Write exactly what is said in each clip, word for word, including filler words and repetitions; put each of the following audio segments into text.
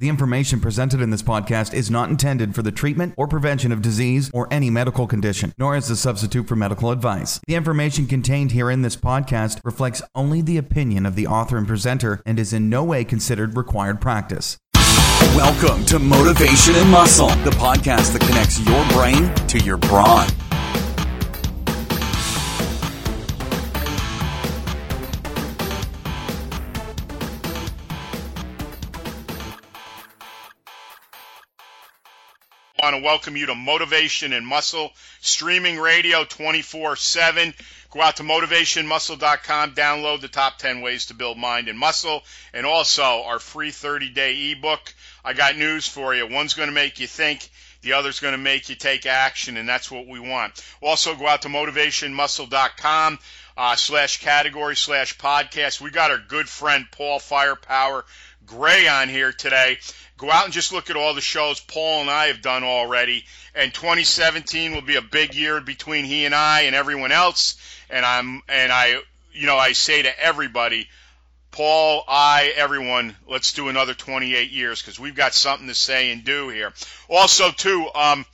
The information presented in this podcast is not intended for the treatment or prevention of disease or any medical condition, nor as a substitute for medical advice. The information contained here in this podcast reflects only the opinion of the author and presenter and is in no way considered required practice. Welcome to Motivation and Muscle, the podcast that connects your brain to your brawn. I want to welcome you to Motivation and Muscle, streaming radio twenty-four seven. Go out to motivation muscle dot com, download the top ten ways to build mind and muscle, and also our free thirty-day ebook. I got news for you. One's going to make you think, the other's going to make you take action, and that's what we want. Also, go out to motivation muscle dot com uh, slash category slash podcast. We got our good friend Paul Firepower Gray on here today. Go out and just look at all the shows Paul and I have done already. And twenty seventeen will be a big year between he and I and everyone else. And I'm and I, you know, I say to everybody, Paul, I, everyone, let's do another twenty-eight years because we've got something to say and do here. Also, too, um,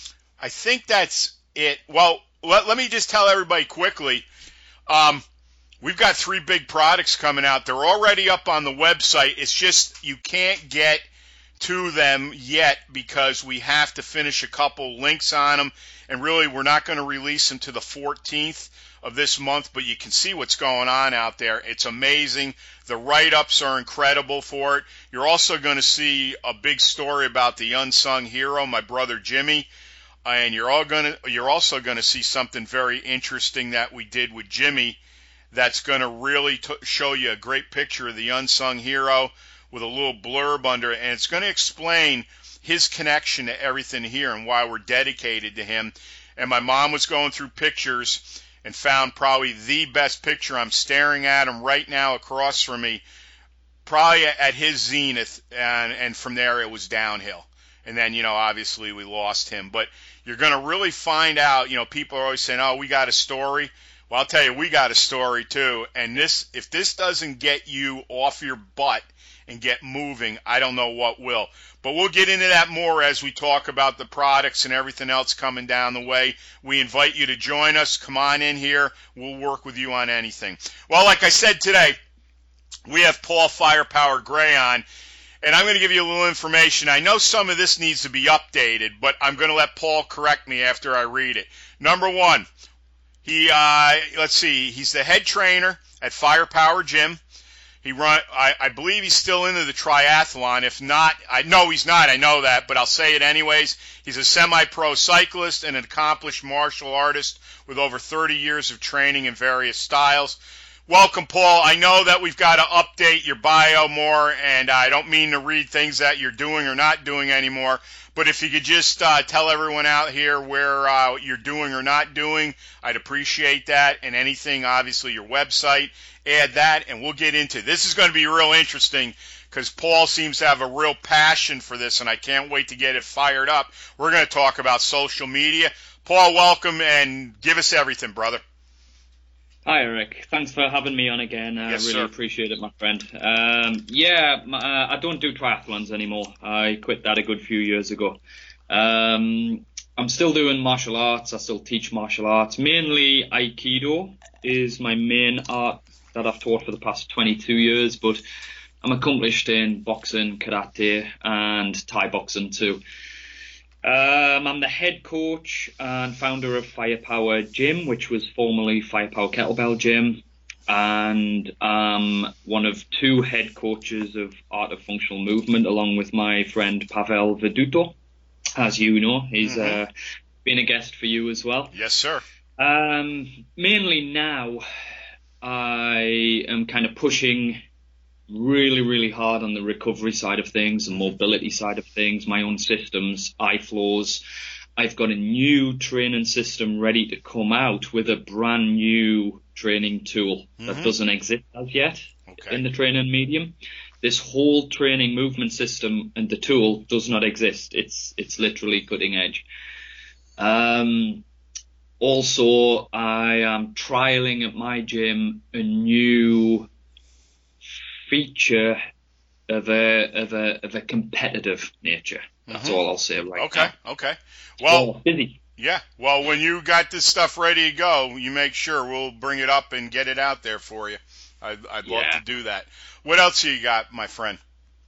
I think that's it. Well, let, let me just tell everybody quickly. Um, we've got three big products coming out. They're already up on the website. It's just you can't get to them yet because we have to finish a couple links on them, and really we're not going to release them to the fourteenth of this month, but you can see what's going on out there. It's amazing. The write-ups are incredible for it. You're also going to see a big story about the unsung hero, my brother Jimmy, and you're all going to you're also going to see something very interesting that we did with Jimmy that's going to really t- show you a great picture of the unsung hero with a little blurb under it, and it's going to explain his connection to everything here and why we're dedicated to him. And my mom was going through pictures and found probably the best picture. I'm staring at him right now across from me, probably at his zenith, and, and from there it was downhill. And then, you know, obviously we lost him. But you're going to really find out, you know, people are always saying, oh, we got a story. Well, I'll tell you, we got a story too. And this, if this doesn't get you off your butt and get moving, I don't know what will. But we'll get into that more as we talk about the products and everything else coming down the way. We invite you to join us. Come on in here. We'll work with you on anything. Well, like I said today, we have Paul Firepower Gray on, and I'm going to give you a little information. I know some of this needs to be updated, but I'm going to let Paul correct me after I read it. Number one, he uh, let's see, he's the head trainer at Firepower Gym. He run. I, I believe he's still into the triathlon. If not, I know he's not. I know that, but I'll say it anyways. He's a semi-pro cyclist and an accomplished martial artist with over thirty years of training in various styles. Welcome, Paul. I know that we've got to update your bio more, and I don't mean to read things that you're doing or not doing anymore, but if you could just uh, tell everyone out here where uh, you're doing or not doing, I'd appreciate that. And anything, obviously, your website, add that, and we'll get into it. This is going to be real interesting because Paul seems to have a real passion for this, and I can't wait to get it fired up. We're going to talk about social media. Paul, welcome, and give us everything, brother. Hi, Eric. Thanks for having me on again. I yes, really sir. appreciate it, my friend. Um, yeah, uh, I don't do triathlons anymore. I quit that a good few years ago. Um, I'm still doing martial arts. I still teach martial arts. Mainly Aikido is my main art that I've taught for the past twenty-two years, but I'm accomplished in boxing, karate, and Thai boxing too. Um, I'm the head coach and founder of Firepower Gym, which was formerly Firepower Kettlebell Gym, and I'm one of two head coaches of Art of Functional Movement, along with my friend Pavel Veduto. As you know, he's mm-hmm. uh, been a guest for you as well. Yes, sir. Um, mainly now, I am kind of pushing really, really hard on the recovery side of things and mobility side of things, my own systems, iFlows. I've got a new training system ready to come out with a brand new training tool mm-hmm. that doesn't exist as yet okay. in the training medium. This whole training movement system and the tool does not exist. It's it's literally cutting edge. Um, also, I am trialing at my gym a new feature of a of a of a competitive nature. That's Mhm. all I'll say right Okay, now. okay. Well, Well, busy. yeah. Well, when you got this stuff ready to go, you make sure we'll bring it up and get it out there for you. I'd, I'd love Yeah. to do that. What else you got, my friend?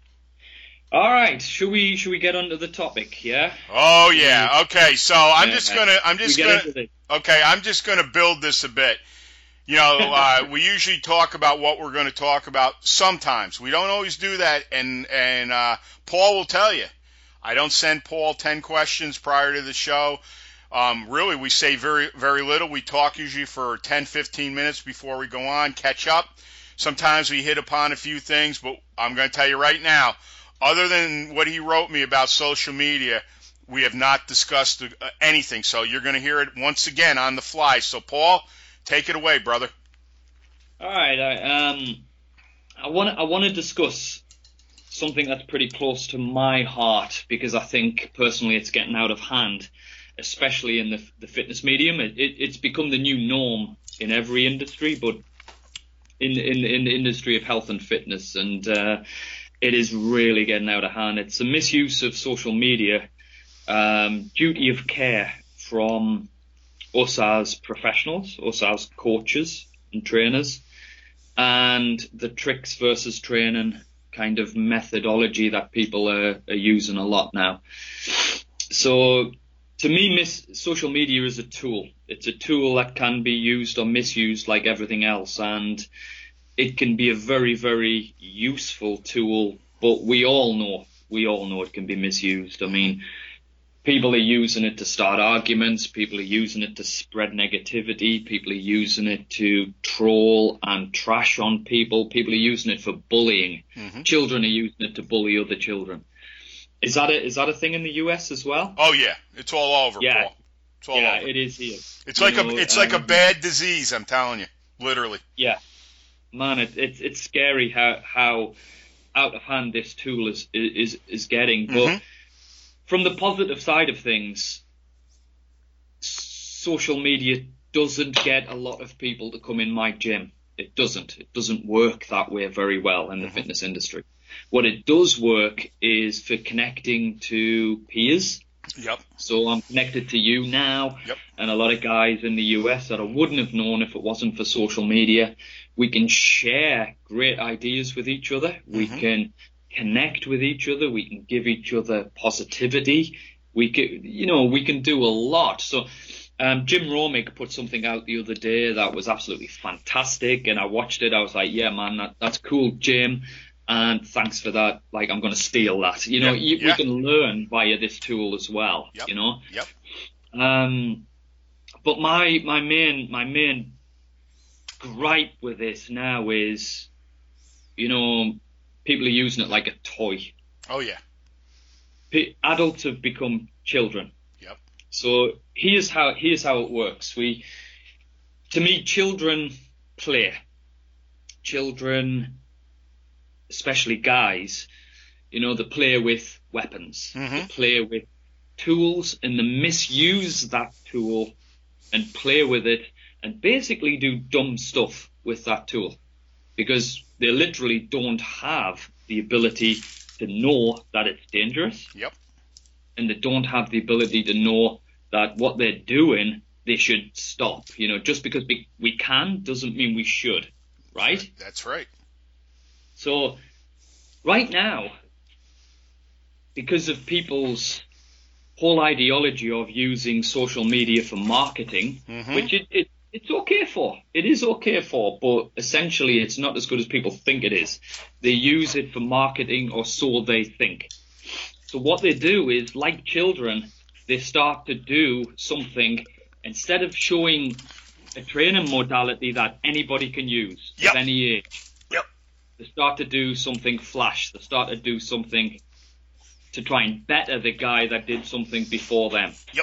All right, should we should we get onto the topic? Yeah. Oh yeah. Okay. So I'm Yeah, just yeah. gonna I'm We just get gonna into this. okay. I'm just gonna build this a bit. You know, uh, we usually talk about what we're going to talk about. Sometimes we don't always do that, and and uh, Paul will tell you. I don't send Paul ten questions prior to the show. Um, really, we say very very little. We talk usually for ten, fifteen minutes before we go on, catch up. Sometimes we hit upon a few things, but I'm going to tell you right now, other than what he wrote me about social media, we have not discussed uh, anything. So you're going to hear it once again on the fly. So Paul, take it away, brother. All right. I, um, I want I want to discuss something that's pretty close to my heart because I think personally it's getting out of hand, especially in the the fitness medium. It, it, it's become the new norm in every industry, but in in in the industry of health and fitness, and uh, it is really getting out of hand. It's a misuse of social media, um, duty of care from us as professionals, us as coaches and trainers, and the tricks versus training kind of methodology that people are, are using a lot now. So to me, mis- social media is a tool. It's a tool that can be used or misused like everything else, and it can be a very, very useful tool, but we all know, we all know it can be misused. I mean, people are using it to start arguments. People are using it to spread negativity. People are using it to troll and trash on people. People are using it for bullying. Mm-hmm. Children are using it to bully other children. Is that a, is that a thing in the U S as well? Oh yeah, it's all over, Yeah. Paul. It's all Yeah, over. it is here. It's You like know, a it's like a um, bad disease. I'm telling you, literally. Yeah, man, it, it's it's scary how how out of hand this tool is is is getting. But Mhm. from the positive side of things, social media doesn't get a lot of people to come in my gym. It doesn't. It doesn't work that way very well in the Mhm. fitness industry. What it does work is for connecting to peers. Yep. So I'm connected to you now, Yep. and a lot of guys in the U S that I wouldn't have known if it wasn't for social media. We can share great ideas with each other. We Mhm. can connect with each other. We can give each other positivity. We can, you know, we can do a lot. So um, Jim Romick put something out the other day that was absolutely fantastic, and I watched it. I was like, yeah, man, that, that's cool, Jim. And thanks for that. Like, I'm going to steal that. You know, Yeah, you, yeah. we can learn via this tool as well. Yep. You know. Yep. Um, but my my main my main gripe with this now is, you know, people are using it like a toy. Oh yeah. P- adults have become children. Yep. So here's how here's how it works. We, to me, children play. Children, especially guys, you know, they play with weapons. Mhm. They play with tools, and they misuse that tool and play with it and basically do dumb stuff with that tool because they literally don't have the ability to know that it's dangerous. Yep. And they don't have the ability to know that what they're doing, they should stop. You know, just because we, we can doesn't mean we should, right? That's right. So right now, because of people's whole ideology of using social media for marketing, Mhm. which it, it it's okay for, it is okay for, but essentially it's not as good as people think it is. They use it for marketing, or so they think. So what they do is, like children, they start to do something instead of showing a training modality that anybody can use Yep. at any age. Yep. They start to do something flash. They start to do something to try and better the guy that did something before them. Yep.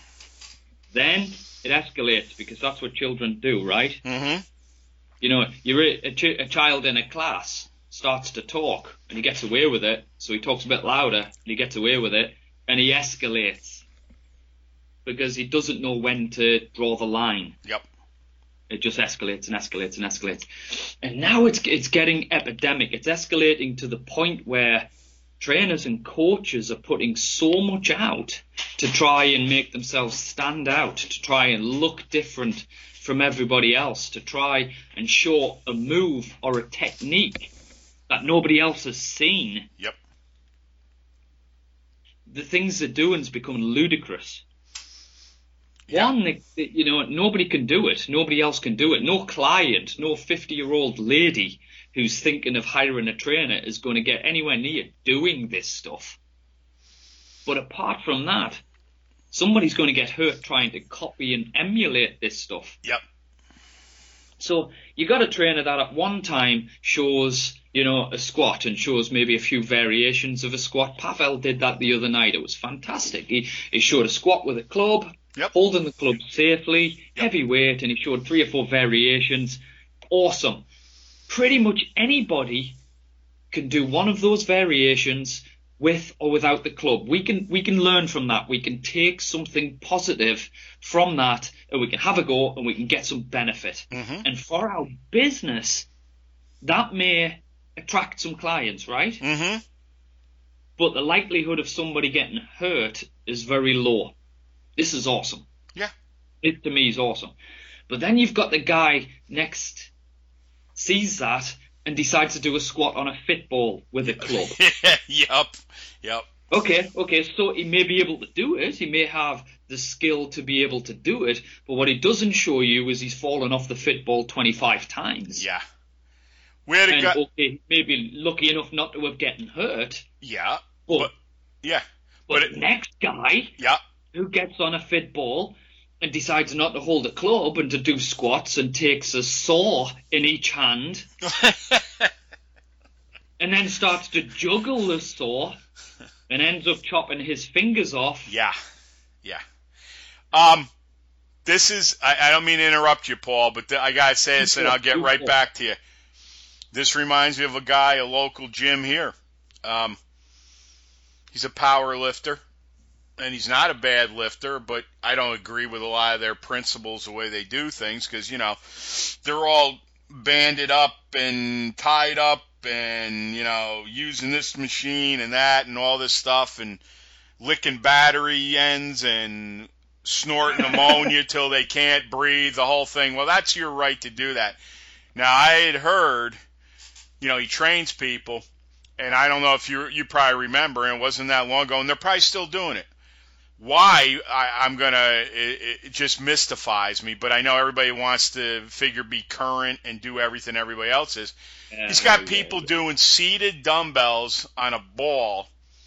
Then it escalates because that's what children do, right? Mhm. You know, you're a, a, ch- a child in a class starts to talk and he gets away with it, so he talks a bit louder and he gets away with it, and he escalates because he doesn't know when to draw the line. Yep. It just escalates and escalates and escalates. And now it's it's getting epidemic. It's escalating to the point where trainers and coaches are putting so much out to try and make themselves stand out, to try and look different from everybody else, to try and show a move or a technique that nobody else has seen. Yep. The things they're doing is becoming ludicrous. Yeah. One, they, they, you know, nobody can do it. Nobody else can do it. No client, no fifty-year-old lady who's thinking of hiring a trainer is going to get anywhere near doing this stuff. But apart from that, somebody's going to get hurt trying to copy and emulate this stuff. Yep. So you got a trainer that at one time shows, you know, a squat and shows maybe a few variations of a squat. Pavel did that the other night. It was fantastic. He, he showed a squat with a club, yep. holding the club safely, yep. heavy weight, and he showed three or four variations. Awesome. Pretty much anybody can do one of those variations with or without the club. We can we can learn from that. We can take something positive from that, and we can have a go, and we can get some benefit. Mm-hmm. And for our business, that may attract some clients, right? Mm-hmm. But the likelihood of somebody getting hurt is very low. This is awesome. Yeah. It to me is awesome. But then you've got the guy next sees that and decides to do a squat on a fit ball with a club. Yep. Yep. Okay, okay, so he may be able to do it. He may have the skill to be able to do it. But what he doesn't show you is he's fallen off the fit ball twenty-five times. Yeah. Where to and go? Okay, maybe lucky enough not to have gotten hurt. Yeah. But, But yeah. but, But it, the next guy yeah. who gets on a fit ball and decides not to hold a club and to do squats and takes a saw in each hand and then starts to juggle the saw and ends up chopping his fingers off. Yeah. Yeah. Um, this is, I, I don't mean to interrupt you, Paul, but th- I got to say this and I'll get right back to you. This reminds me of a guy, a local gym here. Um, he's a power lifter. And he's not a bad lifter, but I don't agree with a lot of their principles, the way they do things, because, you know, they're all banded up and tied up and, you know, using this machine and that and all this stuff and licking battery ends and snorting ammonia till they can't breathe, the whole thing. Well, that's your right to do that. Now, I had heard, you know, he trains people, and I don't know if you you probably remember, and it wasn't that long ago, and they're probably still doing it. Why, I, I'm going to, it, it just mystifies me, but I know everybody wants to figure be current and do everything everybody else is. Yeah, He's got people yeah, yeah. doing seated dumbbells on a ball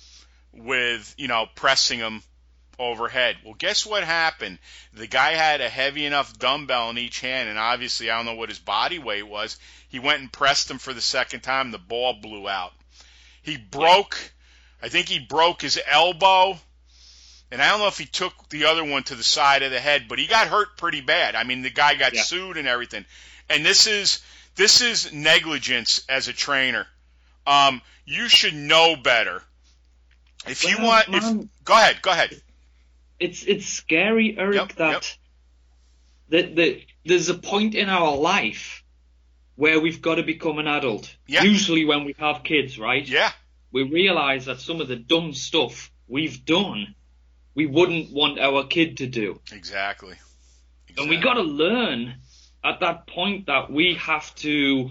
with, you know, pressing them overhead. Well, guess what happened? The guy had a heavy enough dumbbell in each hand, and obviously I don't know what his body weight was. He went and pressed them for the second time. The ball blew out. He broke, I think he broke his elbow. And I don't know if he took the other one to the side of the head, but he got hurt pretty bad. I mean, the guy got yeah. sued and everything. And this is this is negligence as a trainer. Um, you should know better. If well, you want, man, if, go ahead, go ahead. It's it's scary, Eric, yep, that, yep. that that there's a point in our life where we've got to become an adult. Yeah. Usually when we have kids, right? Yeah. We realize that some of the dumb stuff we've done, we wouldn't want our kid to do. Exactly. exactly. And we got to learn at that point that we have to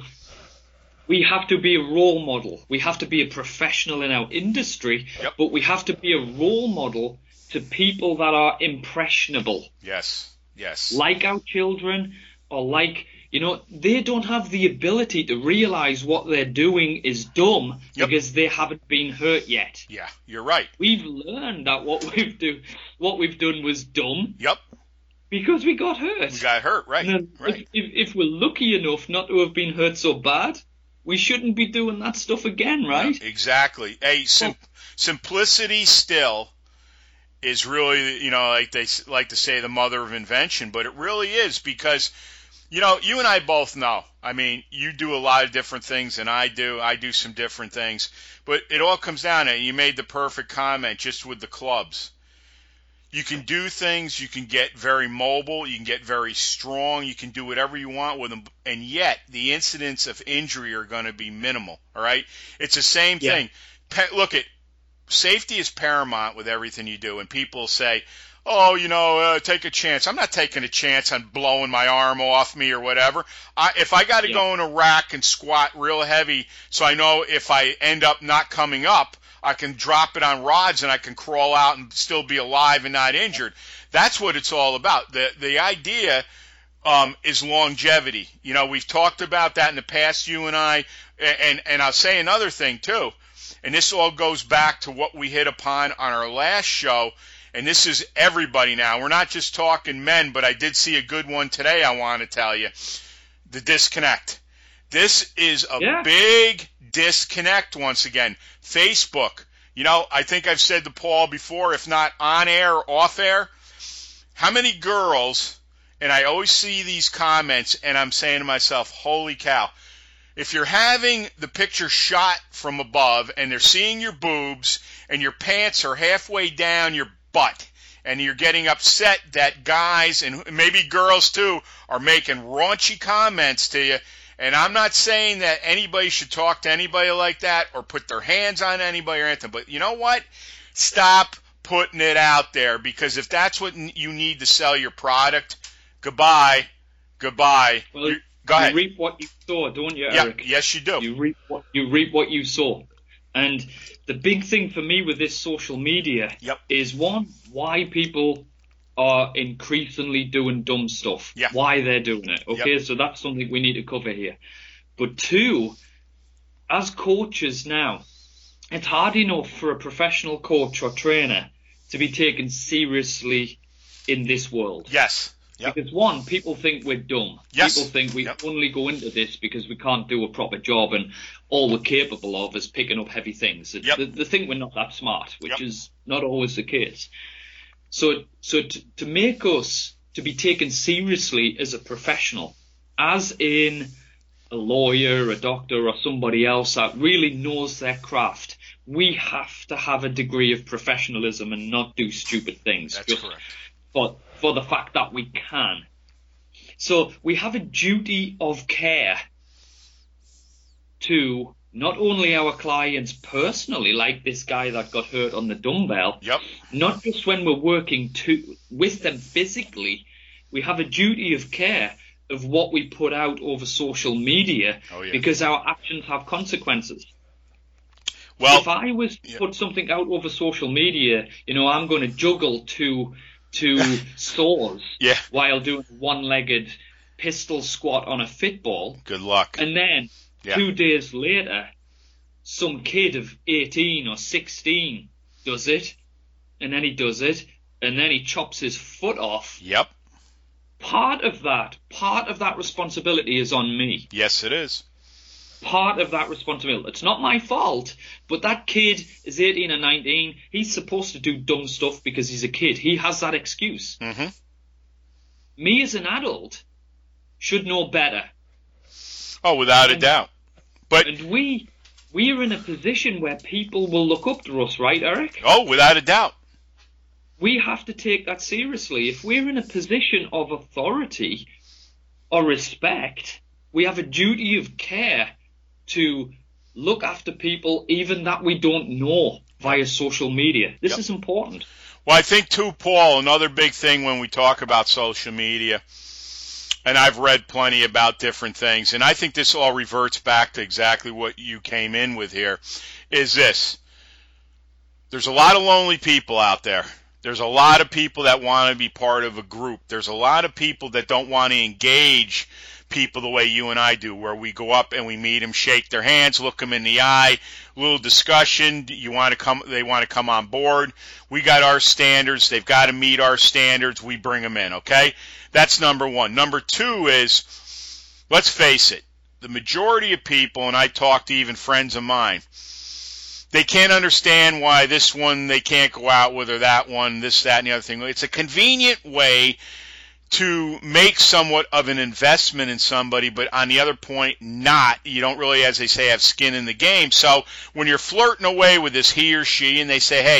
we have to be a role model. We have to be a professional in our industry, yep. but we have to be a role model to people that are impressionable. Yes. Yes. Like our children, or like, you know, they don't have the ability to realize what they're doing is dumb yep. because they haven't been hurt yet. Yeah, you're right. We've learned that what we've do, what we've done was dumb. Yep. Because we got hurt. We got hurt, right? And right. If, if, if we're lucky enough not to have been hurt so bad, we shouldn't be doing that stuff again, right? Yeah, exactly. Hey, sim- oh. simplicity still is really, you know, like they like to say, the mother of invention, but it really is because. You know, you and I both know. I mean, you do a lot of different things than I do. I do some different things. But it all comes down to, you made the perfect comment just with the clubs. You can do things. You can get very mobile. You can get very strong. You can do whatever you want with them. And yet, the incidents of injury are going to be minimal, all right? It's the same Yeah. thing. Pa- look, at safety is paramount with everything you do. And people say, oh, you know, uh, take a chance. I'm not taking a chance on blowing my arm off me or whatever. I, if I got to Yeah. go in a rack and squat real heavy so I know if I end up not coming up, I can drop it on rods and I can crawl out and still be alive and not injured. That's what it's all about. The the idea um, is longevity. You know, we've talked about that in the past, you and I, and, and I'll say another thing too, and this all goes back to what we hit upon on our last show, and this is everybody now. We're not just talking men, but I did see a good one today I want to tell you. The disconnect. This is a Yeah. big disconnect once again. Facebook. You know, I think I've said to Paul before, if not on air or off air, how many girls, and I always see these comments, and I'm saying to myself, holy cow. If you're having the picture shot from above and they're seeing your boobs and your pants are halfway down your butt and you're getting upset that guys and maybe girls too are making raunchy comments to you, and I'm not saying that anybody should talk to anybody like that or put their hands on anybody or anything, but you know what? Stop putting it out there, because if that's what you need to sell your product, goodbye, goodbye. Well, You- Go ahead. You reap what you sow, don't you, Yeah, Eric? yes, you do. You reap what you reap what you sow. And the big thing for me with this social media Yep. is, one, why people are increasingly doing dumb stuff. Yeah. Why they're doing it. Okay, Yep. so that's something we need to cover here. But two, as coaches now, it's hard enough for a professional coach or trainer to be taken seriously in this world. Yes. Yep. Because one, people think we're dumb. Yes. People think we Yep. only go into this because we can't do a proper job, and all we're capable of is picking up heavy things. Yep. They, they think we're not that smart, which Yep. is not always the case. So, so to, to make us to be taken seriously as a professional, as in a lawyer, a doctor, or somebody else that really knows their craft, we have to have a degree of professionalism and not do stupid things. That's just correct. For, for the fact that we can. So we have a duty of care to not only our clients personally, like this guy that got hurt on the dumbbell, Yep. not just when we're working to, with them physically, we have a duty of care of what we put out over social media, Oh, yeah. because our actions have consequences. Well, If I was to yeah. put something out over social media, you know, I'm going to juggle two two saws Yeah. while doing a one-legged pistol squat on a fitball, good luck. and then Yeah. two days later, some kid of eighteen or sixteen does it, and then he does it, and then he chops his foot off. Yep. Part of that, part of that responsibility is on me. Yes, it is. Part of that responsibility. It's not my fault, but that kid is eighteen or nineteen. He's supposed to do dumb stuff because he's a kid. He has that excuse. Mm-hmm. Me as an adult should know better. Oh, without a And- doubt. But And we we are in a position where people will look up to us, right, Eric? oh, without a doubt. We have to take that seriously. If we're in a position of authority or respect, we have a duty of care to look after people even that we don't know via social media. This Yep. is important. Well, I think too, Paul, another big thing when we talk about social media, and I've read plenty about different things, and I think this all reverts back to exactly what you came in with here, is this. There's a lot of lonely people out there. There's a lot of people that want to be part of a group. There's a lot of people that don't want to engage people the way you and I do, where we go up and we meet them, shake their hands, look them in the eye, little discussion. You want to come? They want to come on board. We got our standards. They've got to meet our standards. We bring them in. Okay, that's number one. Number two is, let's face it, the majority of people, and I talk to even friends of mine, they can't understand why this one they can't go out with, or that one, this, that, and the other thing. It's a convenient way to make somewhat of an investment in somebody, but on the other point, not. You don't really, as they say, have skin in the game. So when you're flirting away with this he or she, and they say, hey,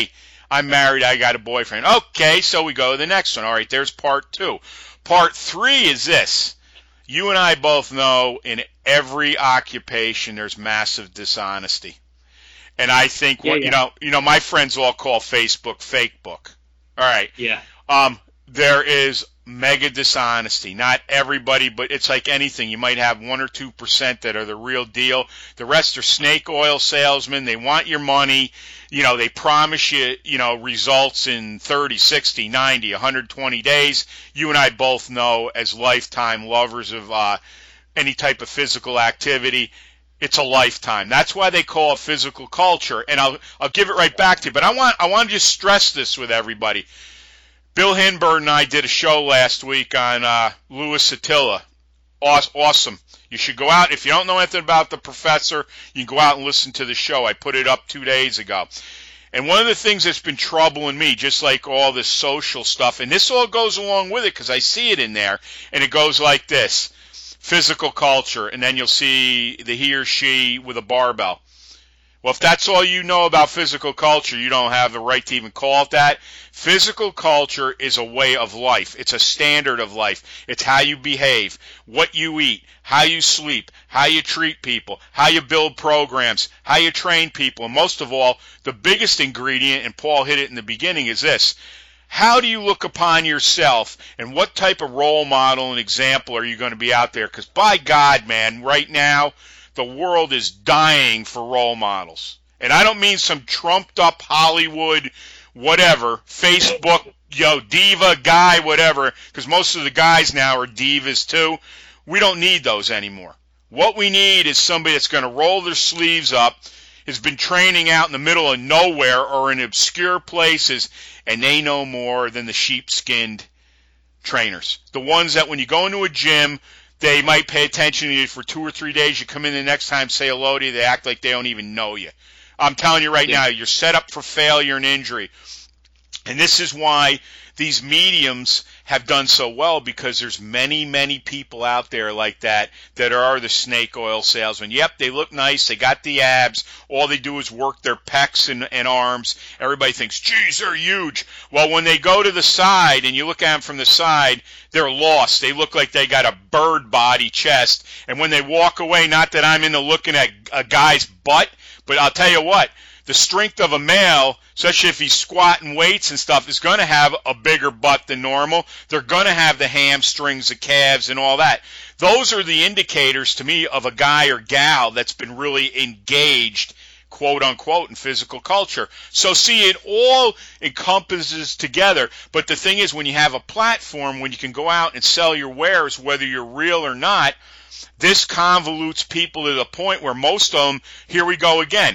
I'm married, I got a boyfriend. Okay, so we go to the next one. All right, there's part two. Part three is this. You and I both know in every occupation there's massive dishonesty. And I think what yeah, yeah. you know, you know, my friends all call Facebook fake book. All right. Yeah. Um, there is mega dishonesty. Not everybody, but it's like anything. You might have one or two percent that are the real deal. The rest are snake oil salesmen. They want your money. You know, they promise you, you know, results in thirty, sixty, ninety, one hundred twenty days. You and I both know, as lifetime lovers of uh, any type of physical activity, it's a lifetime. That's why they call it physical culture. And I'll I'll give it right back to you. But I want I want to just stress this with everybody. Bill Hinberg and I did a show last week on uh, Louis Attila. Awesome. You should go out. If you don't know anything about the professor, you can go out and listen to the show. I put it up two days ago. And one of the things that's been troubling me, just like all this social stuff, and this all goes along with it because I see it in there, and it goes like this. Physical culture, and then you'll see the he or she with a barbell. Well, if that's all you know about physical culture, you don't have the right to even call it that. Physical culture is a way of life. It's a standard of life. It's how you behave, what you eat, how you sleep, how you treat people, how you build programs, how you train people. And most of all, the biggest ingredient, and Paul hit it in the beginning, is this. How do you look upon yourself, and what type of role model and example are you going to be out there? Because by God, man, right now, the world is dying for role models. And I don't mean some trumped-up Hollywood, whatever, Facebook, yo, diva, guy, whatever, because most of the guys now are divas too. We don't need those anymore. What we need is somebody that's going to roll their sleeves up, has been training out in the middle of nowhere or in obscure places, and they know more than the sheep-skinned trainers. The ones that when you go into a gym, they might pay attention to you for two or three days. You come in the next time, say hello to you, they act like they don't even know you. I'm telling you right yeah. now, you're set up for failure and injury. And this is why these mediums have done so well, because there's many, many people out there like that that are the snake oil salesmen. Yep, they look nice. They got the abs. All they do is work their pecs and, and arms. Everybody thinks, geez, they're huge. Well, when they go to the side and you look at them from the side, they're lost. They look like they got a bird body chest. And when they walk away, not that I'm into looking at a guy's butt, but I'll tell you what, the strength of a male, especially if he's squatting weights and stuff, is going to have a bigger butt than normal. They're going to have the hamstrings, the calves, and all that. Those are the indicators to me of a guy or gal that's been really engaged, quote unquote, in physical culture. So see, it all encompasses together. But the thing is, when you have a platform, when you can go out and sell your wares, whether you're real or not, this convolutes people to the point where most of them, here we go again.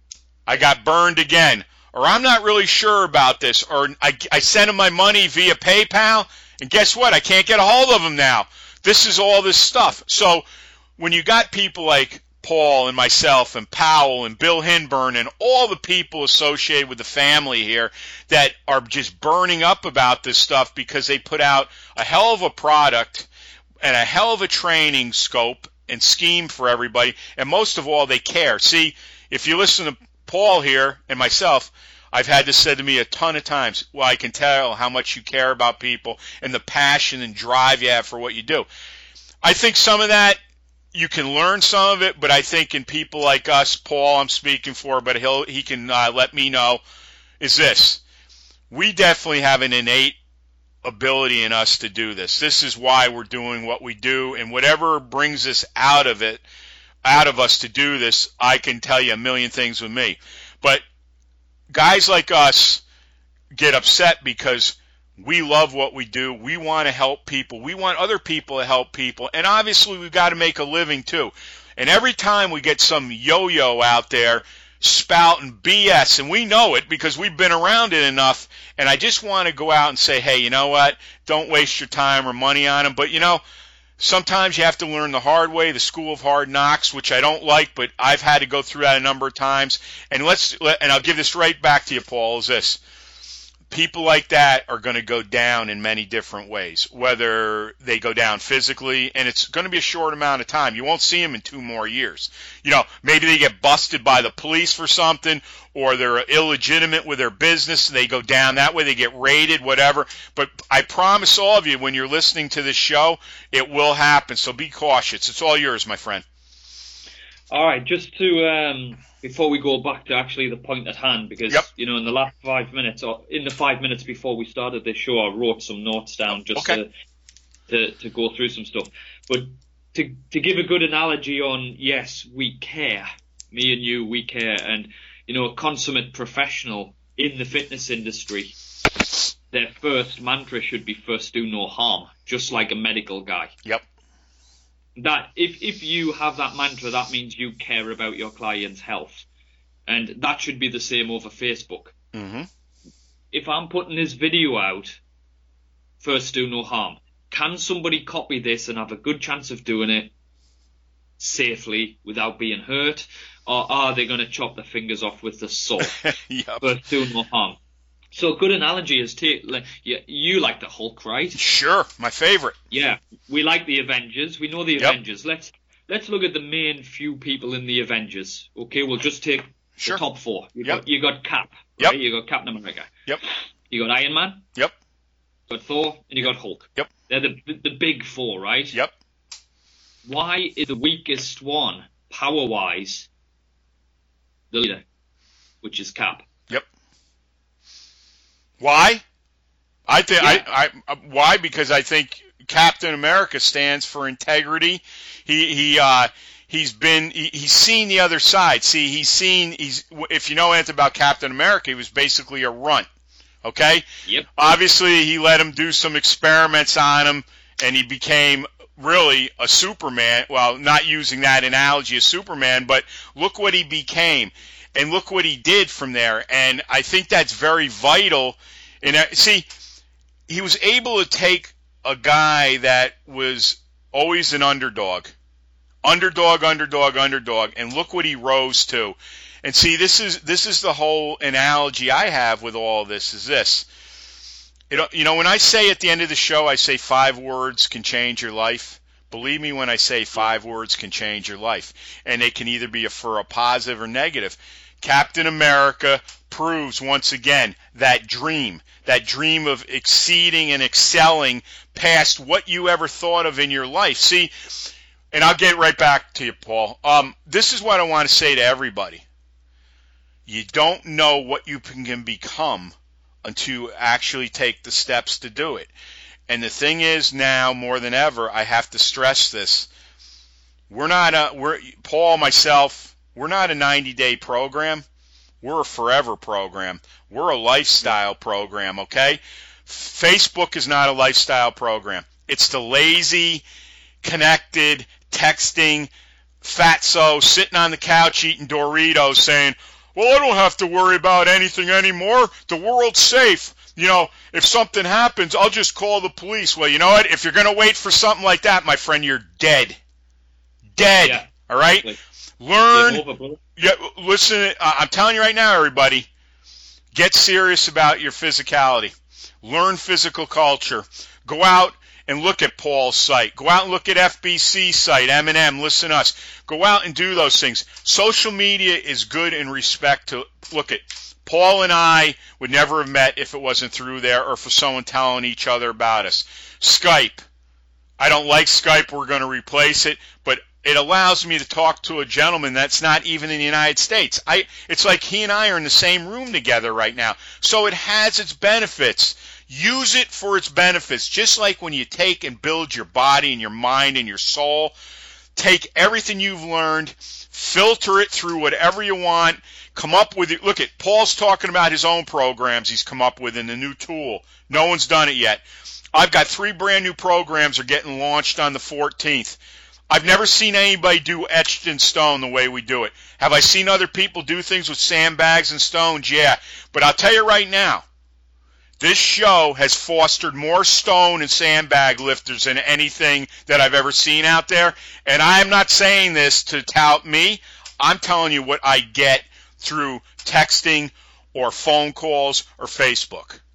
I got burned again, or I'm not really sure about this, or I, I sent him my money via PayPal, and guess what? I can't get a hold of him now. This is all this stuff. So when you got people like Paul and myself and Powell and Bill Hinberg and all the people associated with the family here that are just burning up about this stuff because they put out a hell of a product and a hell of a training scope and scheme for everybody, and most of all, they care. See, if you listen to Paul here and myself, I've had this said to me a ton of times. Well, I can tell how much you care about people and the passion and drive you have for what you do. I think some of that, you can learn some of it, but I think in people like us, Paul I'm speaking for, but he'll he can uh, let me know, is this. We definitely have an innate ability in us to do this. This is why we're doing what we do, and whatever brings us out of it, out of us to do this, I can tell you a million things with me. But guys like us get upset because we love what we do. We want to help people. We want other people to help people. And obviously we've got to make a living too. And every time we get some yo-yo out there spouting B S, and we know it because we've been around it enough, and I just want to go out and say, hey, you know what? Don't waste your time or money on them. But, you know, sometimes you have to learn the hard way, the school of hard knocks, which I don't like, but I've had to go through that a number of times. And let's let, and I'll give this right back to you, Paul, is this. people like that are going to go down in many different ways, whether they go down physically, and it's going to be a short amount of time. You won't see them in two more years. You know, maybe they get busted by the police for something, or they're illegitimate with their business, and they go down that way, they get raided, whatever. But I promise all of you, when you're listening to this show, it will happen, so be cautious. It's all yours, my friend. All right, just to, um, before we go back to actually the point at hand, because, yep. you know, in the last five minutes, or in the five minutes before we started this show, I wrote some notes down just okay. to, to to go through some stuff. But to to give a good analogy on, yes, we care, me and you, we care, and, you know, a consummate professional in the fitness industry, their first mantra should be first do no harm, just like a medical guy. Yep. That if, if you have that mantra, that means you care about your client's health. And that should be the same over Facebook. Mm-hmm. If I'm putting this video out, first do no harm, can somebody copy this and have a good chance of doing it safely without being hurt? Or are they going to chop their fingers off with the saw? Yep. First do no harm. So a good analogy is, take, like, you, you like the Hulk, right? Sure, my favorite. Yeah, we like the Avengers. We know the yep. Avengers. Let's let's look at the main few people in the Avengers. Okay, we'll just take sure. the top four. You yep. got you got Cap, right? Yep. You got Captain America. Yep. You got Iron Man. Yep. You got Thor, and you yep. got Hulk. Yep. They're the the big four, right? Yep. Why is the weakest one, power-wise, the leader, which is Cap? Yep. Why? I think yeah. I, I why because I think Captain America stands for integrity. He he uh, he's been he, he's seen the other side. See, he's seen he's if you know anything about Captain America, he was basically a runt. Okay? Yep. Obviously, he let him do some experiments on him, and he became really a Superman. Well, not using that analogy as Superman, but look what he became. And look what he did from there. And I think that's very vital. And see, he was able to take a guy that was always an underdog. Underdog, underdog, underdog. And look what he rose to. And see, this is this is the whole analogy I have with all this is this. You know, when I say at the end of the show, I say five words can change your life. Believe me when I say five words can change your life. And they can either be for a positive or negative. Captain America proves once again that dream, that dream of exceeding and excelling past what you ever thought of in your life. See, and I'll get right back to you, Paul. Um, this is what I want to say to everybody. You don't know what you can become until you actually take the steps to do it. And the thing is now more than ever, I have to stress this. We're not a, we're Paul, myself, we're not a ninety-day program. We're a forever program. We're a lifestyle program, okay? Facebook is not a lifestyle program. It's the lazy, connected, texting, fatso, sitting on the couch eating Doritos saying, well, I don't have to worry about anything anymore. The world's safe. You know, if something happens, I'll just call the police. Well, you know what? If you're going to wait for something like that, my friend, you're dead. Dead. Yeah, all right? Exactly. Learn. Over, yeah, listen, I'm telling you right now, everybody, get serious about your physicality. Learn physical culture. Go out and look at Paul's site. Go out and look at F B C's site, M and M, Listen to Us. Go out and do those things. Social media is good in respect to, look at, Paul and I would never have met if it wasn't through there or for someone telling each other about us. Skype. I don't like Skype. We're going to replace it. But it allows me to talk to a gentleman that's not even in the United States. I, it's like he and I are in the same room together right now. So it has its benefits. Use it for its benefits. Just like when you take and build your body and your mind and your soul, take everything you've learned, filter it through whatever you want, come up with it. Look at Paul's talking about his own programs he's come up with in the new tool. No one's done it yet. I've got three brand new programs are getting launched on the fourteenth. I've never seen anybody do etched in stone the way we do it. Have I seen other people do things with sandbags and stones? Yeah. But I'll tell you right now, this show has fostered more stone and sandbag lifters than anything that I've ever seen out there. And I'm not saying this to tout me. I'm telling you what I get through texting or phone calls or Facebook.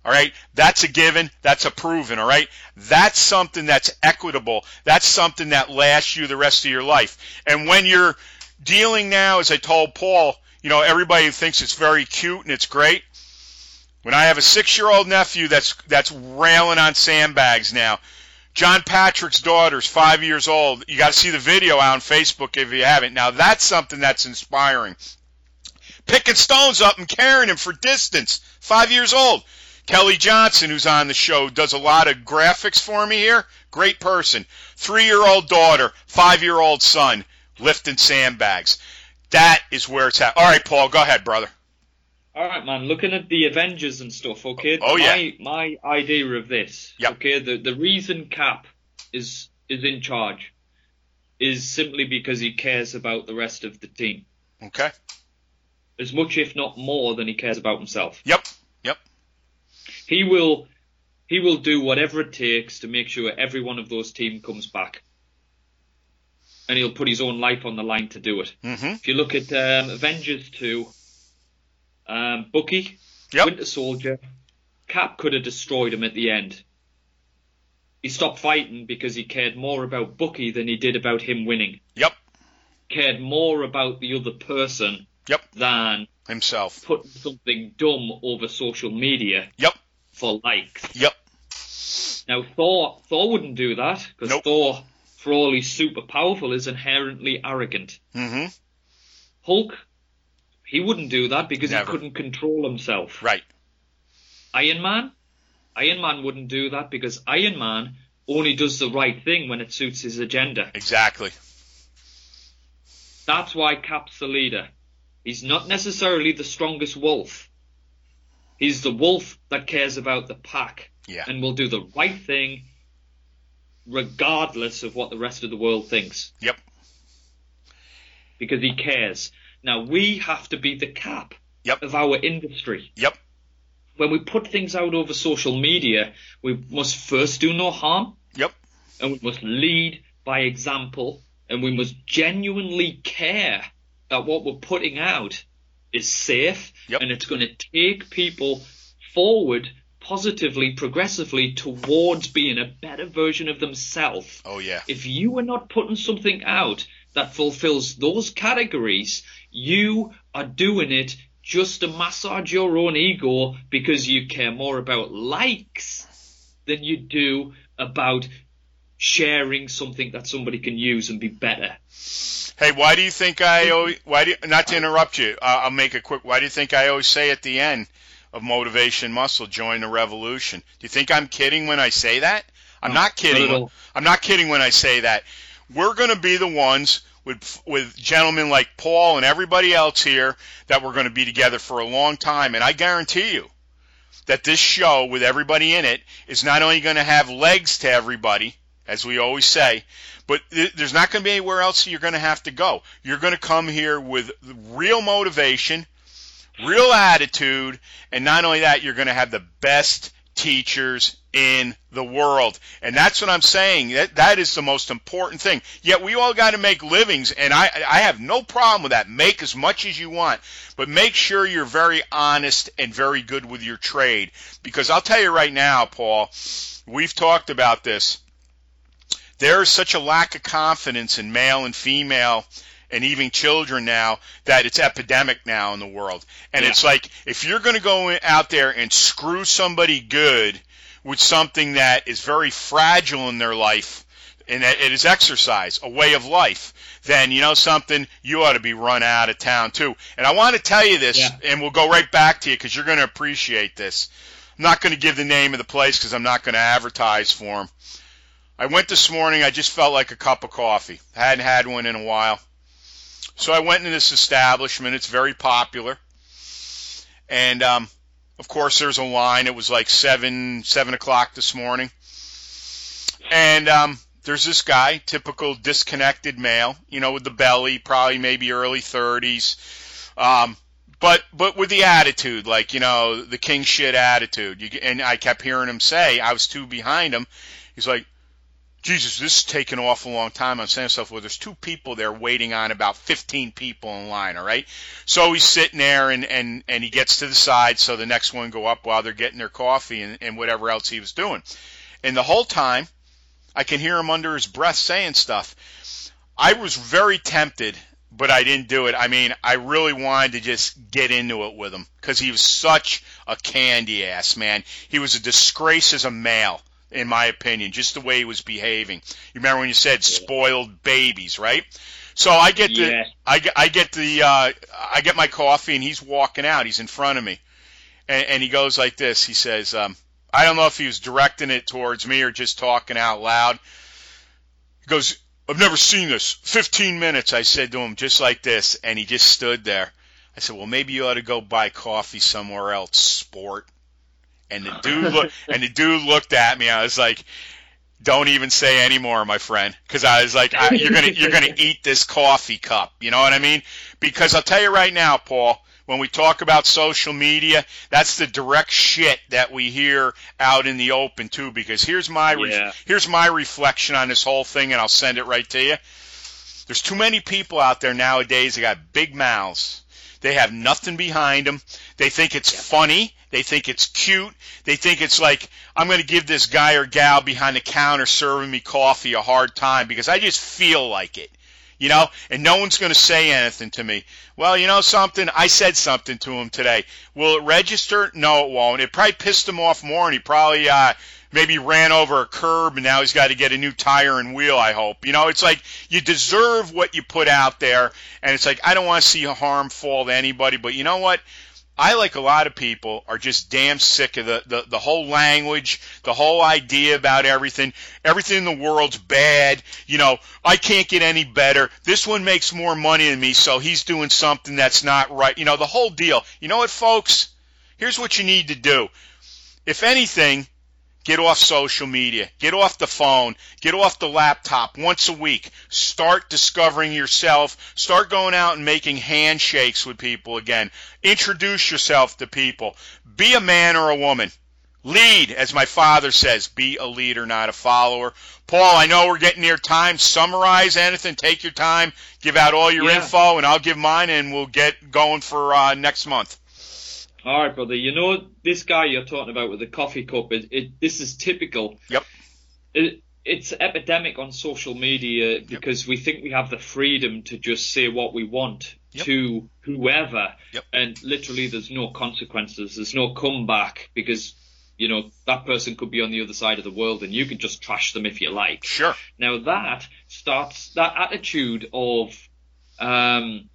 All right, that's a given. That's a proven. All right, that's something that's equitable. That's something that lasts you the rest of your life. And when you're dealing now, as I told Paul, you know, everybody thinks it's very cute and it's great. When I have a six-year-old nephew that's that's railing on sandbags now, John Patrick's daughter's five years old. You got to see the video out on Facebook if you haven't. Now that's something that's inspiring. Picking stones up and carrying them for distance. Five years old. Kelly Johnson, who's on the show, does a lot of graphics for me here. Great person. Three-year-old daughter, five-year-old son, lifting sandbags. That is where it's at. All right, Paul, go ahead, brother. All right, man. Looking at the Avengers and stuff, okay? Oh, yeah. My, my idea of this, yep. okay, the, the reason Cap is is in charge is simply because he cares about the rest of the team. Okay. As much, if not more, than he cares about himself. Yep. Yep. He will he will do whatever it takes to make sure every one of those team comes back. And he'll put his own life on the line to do it. Mm-hmm. If you look at um, Avengers two, um, Bucky, yep. Winter Soldier, Cap could have destroyed him at the end. He stopped fighting because he cared more about Bucky than he did about him winning. Yep. Cared more about the other person yep. than himself. Putting something dumb over social media. Yep. For likes. Yep. Now Thor, Thor wouldn't do that because nope. Thor, for all he's super powerful, is inherently arrogant. Mm-hmm. Hulk, he wouldn't do that because Never. he couldn't control himself. Right. Iron Man, Iron Man wouldn't do that because Iron Man only does the right thing when it suits his agenda. Exactly. That's why Cap's the leader. He's not necessarily the strongest wolf. He's the wolf that cares about the pack yeah. and will do the right thing regardless of what the rest of the world thinks. Yep. Because he cares. Now, we have to be the Cap yep. of our industry. Yep. When we put things out over social media, we must first do no harm. Yep. And we must lead by example. And we must genuinely care that what we're putting out is safe. Yep. And it's going to take people forward positively, progressively towards being a better version of themselves. Oh, yeah. If you are not putting something out that fulfills those categories, you are doing it just to massage your own ego because you care more about likes than you do about sharing something that somebody can use and be better. Hey, why do you think I always, why do you, not to interrupt you, uh, I'll make it quick. Why do you think I always say at the end of Motivation Muscle, join the revolution? Do you think I'm kidding when I say that? I'm no, not kidding. Not I'm not kidding when I say that. We're going to be the ones with with gentlemen like Paul and everybody else here that we're going to be together for a long time. And I guarantee you that this show with everybody in it is not only going to have legs to everybody, as we always say, but th- there's not going to be anywhere else you're going to have to go. You're going to come here with real motivation, real attitude, and not only that, you're going to have the best teachers in the world. And that's what I'm saying. That that is the most important thing. Yet we all got to make livings, and I I have no problem with that. Make as much as you want, but make sure you're very honest and very good with your trade. Because I'll tell you right now, Paul, we've talked about this. There is such a lack of confidence in male and female and even children now that it's epidemic now in the world. And yeah. It's like, if you're going to go out there and screw somebody good with something that is very fragile in their life, and it is exercise, a way of life, then you know something, you ought to be run out of town too. And I want to tell you this, yeah. and we'll go right back to you because you're going to appreciate this. I'm not going to give the name of the place because I'm not going to advertise for them. I went this morning, I just felt like a cup of coffee. I hadn't had one in a while. So I went into this establishment. It's very popular. And, um, of course, there's a line. It was like seven, seven o'clock this morning. And um, there's this guy, typical disconnected male, you know, with the belly, probably maybe early thirties. Um, but but with the attitude, like, you know, the king shit attitude. You, and I kept hearing him say, I was two behind him. He's like, Jesus, this is taking an awful long time. I'm saying to myself, well, there's two people there waiting on about fifteen people in line, all right? So he's sitting there, and, and, and he gets to the side so the next one go up while they're getting their coffee and, and whatever else he was doing. And the whole time, I can hear him under his breath saying stuff. I was very tempted, but I didn't do it. I mean, I really wanted to just get into it with him because he was such a candy ass, man. He was a disgrace as a male, in my opinion, just the way he was behaving. You remember when you said spoiled babies, right? So I get the, yeah. I get, I get the, uh, I get my coffee, and he's walking out. He's in front of me, and, and he goes like this. He says, um, I don't know if he was directing it towards me or just talking out loud. He goes, I've never seen this. Fifteen minutes, I said to him, just like this, and he just stood there. I said, well, maybe you ought to go buy coffee somewhere else, sport. And the dude look, and the dude looked at me. I was like, "Don't even say any more, my friend," because I was like, I, "You're gonna, you're gonna eat this coffee cup." You know what I mean? Because I'll tell you right now, Paul, when we talk about social media, that's the direct shit that we hear out in the open too. Because here's my, re- yeah. here's my reflection on this whole thing, and I'll send it right to you. There's too many people out there nowadays that got big mouths. They have nothing behind them. They think it's funny. They think it's cute. They think it's like, I'm going to give this guy or gal behind the counter serving me coffee a hard time because I just feel like it, you know, and no one's going to say anything to me. Well, you know something? I said something to him today. Will it register? No, it won't. It probably pissed him off more, and he probably uh, maybe ran over a curb, and now he's got to get a new tire and wheel, I hope. You know, it's like you deserve what you put out there, and it's like I don't want to see harm fall to anybody, but you know what? I, like a lot of people, are just damn sick of the, the, the whole language, the whole idea about everything. Everything in the world's bad. You know, I can't get any better. This one makes more money than me, so he's doing something that's not right. You know, the whole deal. You know what, folks? Here's what you need to do. If anything, get off social media. Get off the phone. Get off the laptop once a week. Start discovering yourself. Start going out and making handshakes with people again. Introduce yourself to people. Be a man or a woman. Lead, as my father says. Be a leader, not a follower. Paul, I know we're getting near time. Summarize anything. Take your time. Give out all your yeah. info, and I'll give mine, and we'll get going for uh, next month. All right, brother. You know, this guy you're talking about with the coffee cup, it, it, this is typical. Yep. It, it's epidemic on social media because yep. we think we have the freedom to just say what we want yep. to whoever. Yep. And literally there's no consequences. There's no comeback because, you know, that person could be on the other side of the world and you can just trash them if you like. Sure. Now that starts, that attitude of um,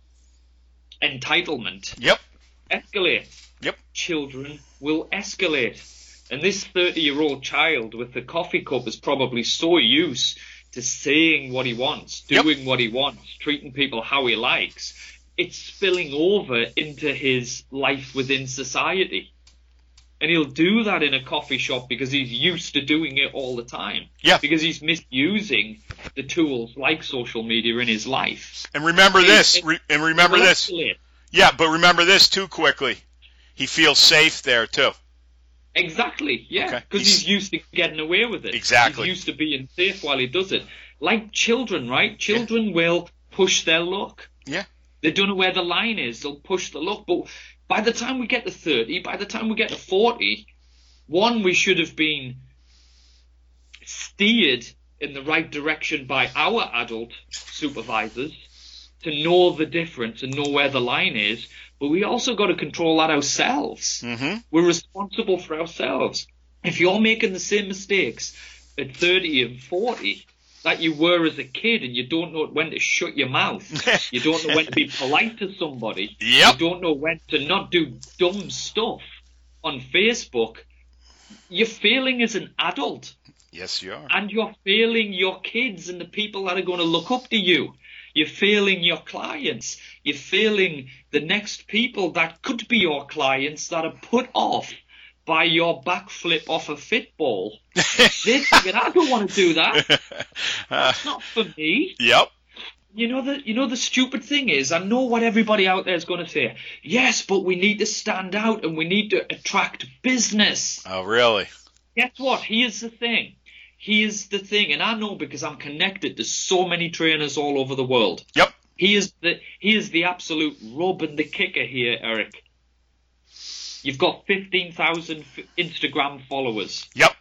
entitlement yep. escalates. Yep. Children will escalate. And this thirty-year-old child with the coffee cup is probably so used to saying what he wants, doing yep. what he wants, treating people how he likes. It's spilling over into his life within society. And he'll do that in a coffee shop because he's used to doing it all the time. Yeah. Because he's misusing the tools like social media in his life. And remember it, this. It, re- and remember this. Escalate. Yeah, but remember this too quickly. He feels safe there too. Exactly, yeah, because okay. he's, he's used to getting away with it. Exactly. He's used to being safe while he does it. Like children, right? Children yeah. will push their luck. Yeah. They don't know where the line is. They'll push the luck. But by the time we get to thirty, by the time we get to forty, one, we should have been steered in the right direction by our adult supervisors to know the difference and know where the line is. But we also got to control that ourselves. Mm-hmm. We're responsible for ourselves. If you're making the same mistakes at thirty and forty that you were as a kid and you don't know when to shut your mouth, you don't know when to be polite to somebody, yep. you don't know when to not do dumb stuff on Facebook, you're failing as an adult. Yes, you are. And you're failing your kids and the people that are going to look up to you. You're failing your clients. You're failing the next people that could be your clients that are put off by your backflip off a fitball. They're thinking, I don't want to do that. That's not for me. Yep. You know the you know the stupid thing is, I know what everybody out there is going to say. Yes, but we need to stand out and we need to attract business. Oh, really? Guess what? Here's the thing. he is the thing, and I know because I'm connected to so many trainers all over the world. Yep. He is the he is the absolute rub and the kicker here, Eric. You've got fifteen thousand Instagram followers. Yep.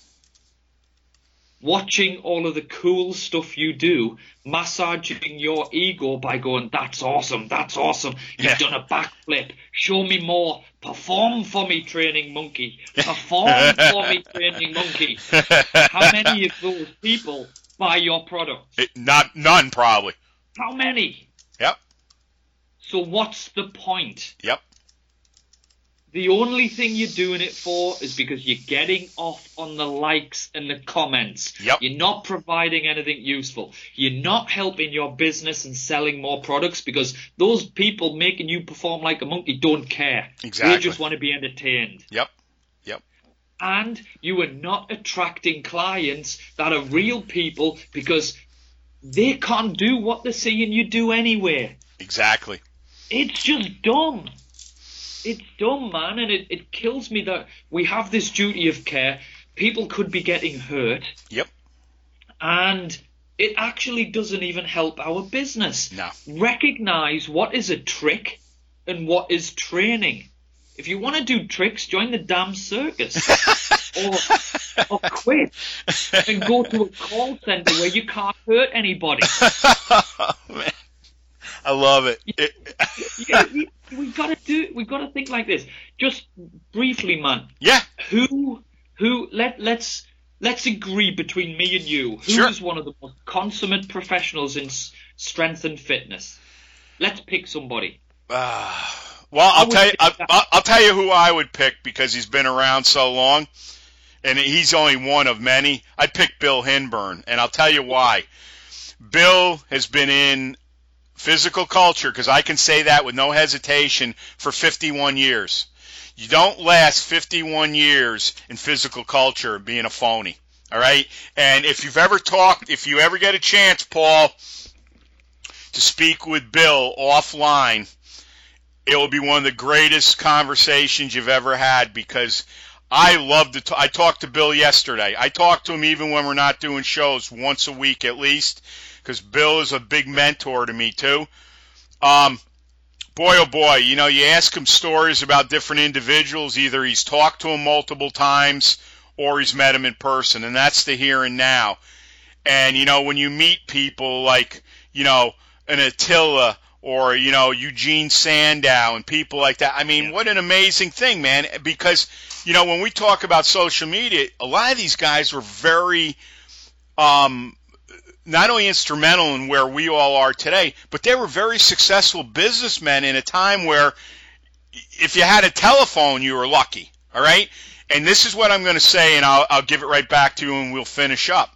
Watching all of the cool stuff you do, massaging your ego by going, that's awesome, that's awesome. You've Yeah. done a backflip. Show me more. Perform for me, training monkey. Perform for me, training monkey. How many of those people buy your product? It, not none, probably. How many? Yep. So what's the point? Yep. The only thing you're doing it for is because you're getting off on the likes and the comments. Yep. You're not providing anything useful. You're not helping your business and selling more products because those people making you perform like a monkey don't care. Exactly. They just want to be entertained. Yep. Yep. And you are not attracting clients that are real people because they can't do what they're seeing you do anyway. Exactly. It's just dumb. It's dumb, man, and it, it kills me that we have this duty of care. People could be getting hurt. Yep. And it actually doesn't even help our business. No. Recognize what is a trick and what is training. If you want to do tricks, join the damn circus. or, or quit and go to a call center where you can't hurt anybody. Man. I love it. it yeah, we, we've got to do. We've got to think like this. Just briefly, man. Yeah. Who, who? Let let's let's agree between me and you. Who Sure. is one of the most consummate professionals in s- strength and fitness? Let's pick somebody. Uh, well, I'll would tell you. pick I'll, that. I'll I'll tell you who I would pick because he's been around so long, and he's only one of many. I'd pick Bill Hinburn, and I'll tell you why. Bill has been in physical culture, because I can say that with no hesitation, for fifty-one years. You don't last fifty-one years in physical culture being a phony, all right? And if you've ever talked, if you ever get a chance, Paul, to speak with Bill offline, it will be one of the greatest conversations you've ever had, because I love to talk. I talked to Bill yesterday. I talk to him even when we're not doing shows, once a week at least, because Bill is a big mentor to me too. Um, boy, oh boy, you know, you ask him stories about different individuals. Either he's talked to them multiple times or he's met them in person, and that's the here and now. And, you know, when you meet people like, you know, an Attila or, you know, Eugene Sandow and people like that, I mean, what an amazing thing, man, because, you know, when we talk about social media, a lot of these guys were very um, not only instrumental in where we all are today, but they were very successful businessmen in a time where if you had a telephone, you were lucky, all right? And this is what I'm going to say, and I'll, I'll give it right back to you and we'll finish up.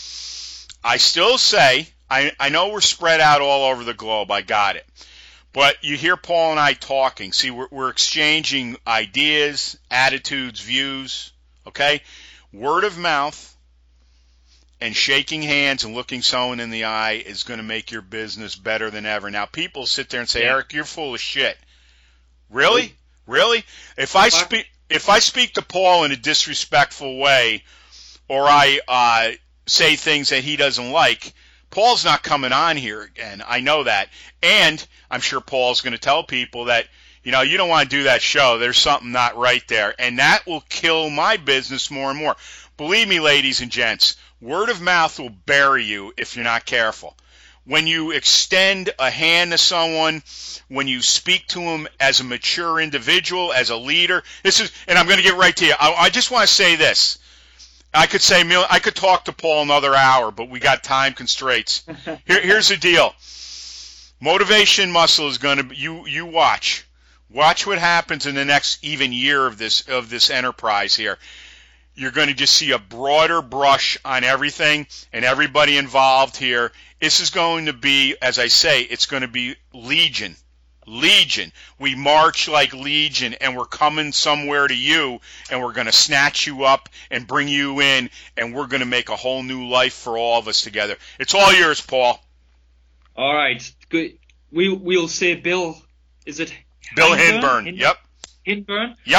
I still say, I, I know we're spread out all over the globe, I got it. But you hear Paul and I talking. See, we're, we're exchanging ideas, attitudes, views, okay? Word of mouth and shaking hands and looking someone in the eye is going to make your business better than ever. Now, people sit there and say, Yeah. Eric, you're full of shit. Really? Really? If I speak if I speak to Paul in a disrespectful way, or I uh, say things that he doesn't like, Paul's not coming on here again. I know that. And I'm sure Paul's going to tell people that, you know, you don't want to do that show. There's something not right there. And that will kill my business more and more. Believe me, ladies and gents, word of mouth will bury you if you're not careful. When you extend a hand to someone, when you speak to them as a mature individual, as a leader, this is, and I'm going to get right to you. I, I just want to say this. I could say, I could talk to Paul another hour, but we got time constraints. Here, here's the deal. Motivation Muscle is going to, you, you watch. Watch what happens in the next even year of this, of this enterprise here. You're going to just see a broader brush on everything and everybody involved here. This is going to be, as I say, it's going to be Legion. Legion. We march like Legion, and we're coming somewhere to you, and we're going to snatch you up and bring you in, and we're going to make a whole new life for all of us together. It's all yours, Paul. All right. Good. We, we'll say Bill, is it Bill Hinburn? Hinburn. Yep. Hinburn? Yep.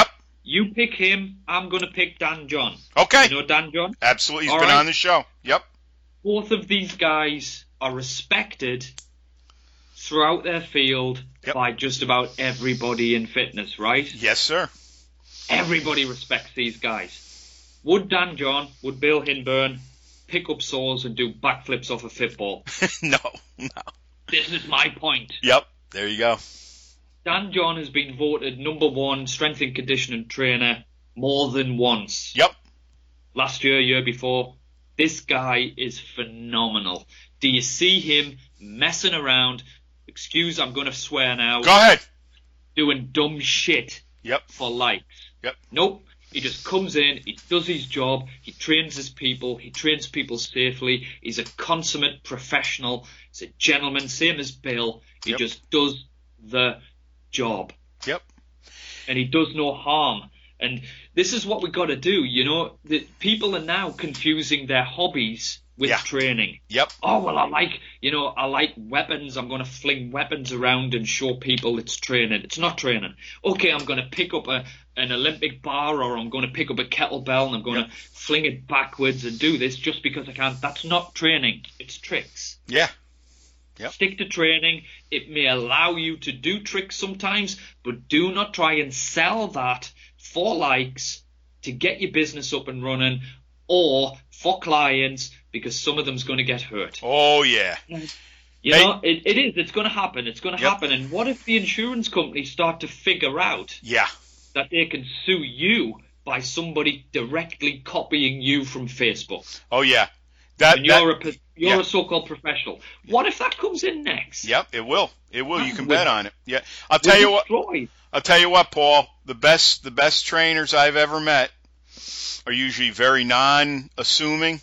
You pick him. I'm going to pick Dan John. Okay. You know Dan John? Absolutely. He's All been right. on the show. Yep. Both of these guys are respected throughout their field Yep. by just about everybody in fitness, right? Yes, sir. Everybody respects these guys. Would Dan John, would Bill Hinburn pick up saws and do backflips off a football? no, no. This is my point. Yep. There you go. Dan John has been voted number one strength and conditioning trainer more than once. Yep. Last year, year before. This guy is phenomenal. Do you see him messing around? Excuse, I'm going to swear now. Go ahead. Doing dumb shit Yep. for likes. Yep. Nope. He just comes in, he does his job, he trains his people, he trains people safely. He's a consummate professional. He's a gentleman, same as Bill. He Yep. just does the job. Yep. And he does no harm. And this is what we got to do, you know. The, people are now confusing their hobbies with Yeah. training. Yep. Oh, well, I like, you know, I like weapons. I'm going to fling weapons around and show people it's training. It's not training. Okay, I'm going to pick up a an Olympic bar, or I'm going to pick up a kettlebell and I'm going Yep. to fling it backwards and do this just because I can. That's not training. It's tricks. Yeah. Yep. Stick to training. It may allow you to do tricks sometimes, but do not try and sell that for likes to get your business up and running or for clients, because some of them's going to get hurt. Oh, yeah. You Hey. know, it, it is. It's going to happen. It's going to Yep. happen. And what if the insurance companies start to figure out Yeah. that they can sue you by somebody directly copying you from Facebook? Oh, yeah. That, And you're that, a you're yeah. a so-called professional. What if that comes in next? Yep, it will. It will. You can We're- bet on it. Yeah. I'll We're tell you what. destroyed. I'll tell you what, Paul. The best, the best trainers I've ever met are usually very non-assuming,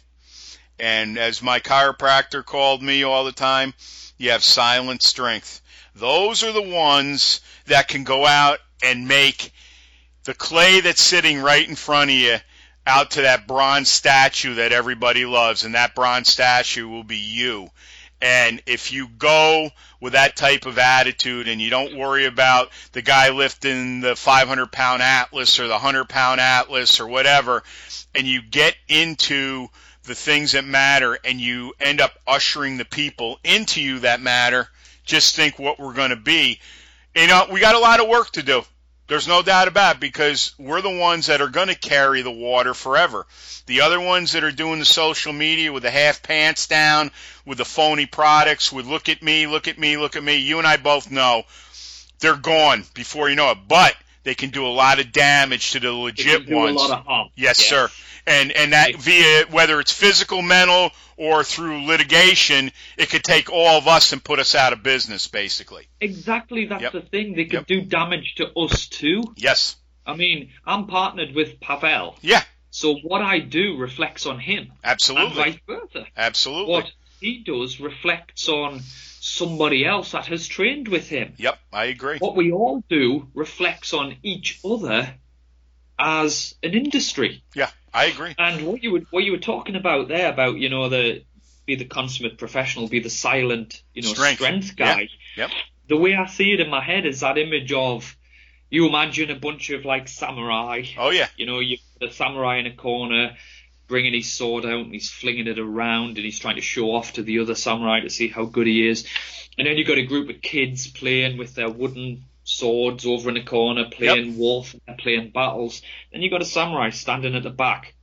and as my chiropractor called me all the time, you have silent strength. Those are the ones that can go out and make the clay that's sitting right in front of you out to that bronze statue that everybody loves, and that bronze statue will be you. And if you go with that type of attitude and you don't worry about the guy lifting the five hundred pound Atlas or the one hundred pound Atlas or whatever, and you get into the things that matter and you end up ushering the people into you that matter, just think what we're going to be. You know, we got a lot of work to do. There's no doubt about it, because we're the ones that are going to carry the water forever. The other ones that are doing the social media with the half pants down, with the phony products, with look at me, look at me, look at me, you and I both know they're gone before you know it. But they can do a lot of damage to the It legit can do ones. a lot of harm. Yes, sir. And and that via, whether it's physical, mental, or through litigation, it could take all of us and put us out of business, basically. Exactly, that's Yep. the thing. They could Yep. do damage to us too. Yes. I mean, I'm partnered with Pavel, Yeah, so what I do reflects on him, and absolutely. vice versa. Absolutely. What he does reflects on somebody else that has trained with him. Yep, I agree. What we all do reflects on each other as an industry. Yeah, I agree. And what you were what you were talking about there, about, you know, the be the consummate professional, be the silent, you know, Strength. strength, guy. Yep. The way I see it in my head is that image of, you imagine a bunch of like samurai. Oh, yeah. You know, you put a samurai in a corner, bringing his sword out, and he's flinging it around, and he's trying to show off to the other samurai to see how good he is. And then you've got a group of kids playing with their wooden swords over in a corner, playing warfare, playing battles. Then you've got a samurai standing at the back,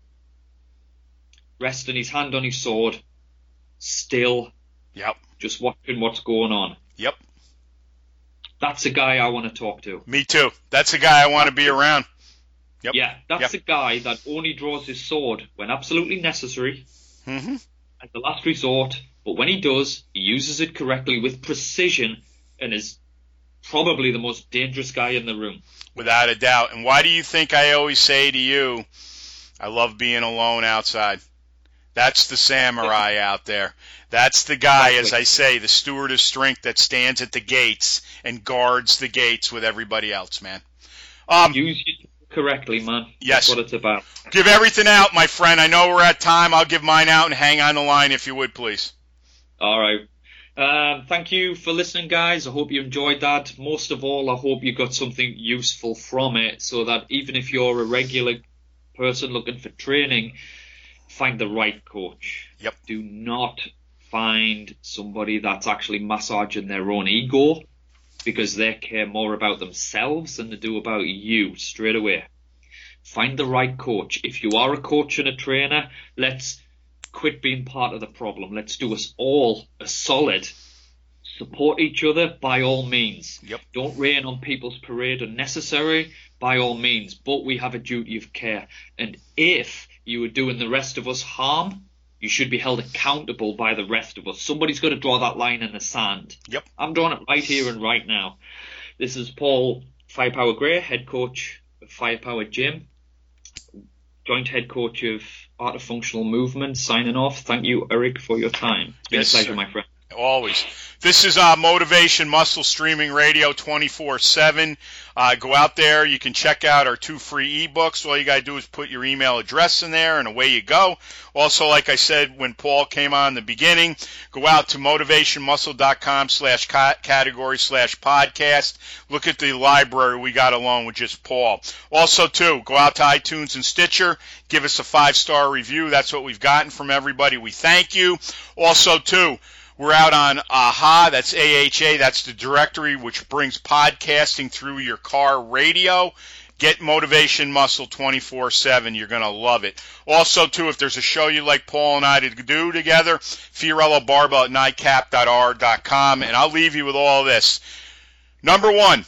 resting his hand on his sword, still, Yep. just watching what's going on. Yep. That's a guy I want to talk to. Me too. That's a guy I want to be around. Yep. Yeah, that's Yep. a guy that only draws his sword when absolutely necessary, Mm-hmm. as the last resort, but when he does, he uses it correctly with precision and is probably the most dangerous guy in the room. Without a doubt. And why do you think I always say to you, I love being alone outside? That's the samurai out there. That's the guy, as I say, the steward of strength that stands at the gates and guards the gates with everybody else, man. Um, Use it correctly, man. Yes. That's what it's about. give everything out, my friend. I know we're at time. I'll give mine out and hang on the line if you would, please. All right. Um, thank you for listening, guys. I hope you enjoyed that. Most of all, I hope you got something useful from it, so that even if you're a regular person looking for training, find the right coach. Yep. Do not find somebody that's actually massaging their own ego, because they care more about themselves than they do about you straight away. Find the right coach. If you are a coach and a trainer, let's quit being part of the problem. Let's do us all a solid. Support each other by all means. Yep. Don't rain on people's parade unnecessary by all means, but we have a duty of care. And if you are doing the rest of us harm, you should be held accountable by the rest of us. Somebody's got to draw that line in the sand. Yep. I'm drawing it right here and right now. This is Paul Firepower Gray, head coach of Firepower Gym, joint head coach of Art of Functional Movement, signing off. Thank you, Eric, for your time. It's been Yes, a pleasure, sir. my friend. Always. This is uh, Motivation Muscle Streaming Radio twenty-four seven. Uh, go out there. You can check out our two free ebooks. All you got to do is put your email address in there, and away you go. Also, like I said when Paul came on in the beginning, go out to motivationmuscle.com slash category slash podcast. Look at the library we got along with just Paul. Also, too, go out to iTunes and Stitcher. Give us a five-star review. That's what we've gotten from everybody. We thank you. Also, too, we're out on A H A, that's A H A, that's the directory which brings podcasting through your car radio. Get Motivation Muscle twenty-four seven. You're going to love it. Also, too, if there's a show you'd like Paul and I to do together, Fiorello Barbell at nightcap dot r dot com. And I'll leave you with all this. Number one,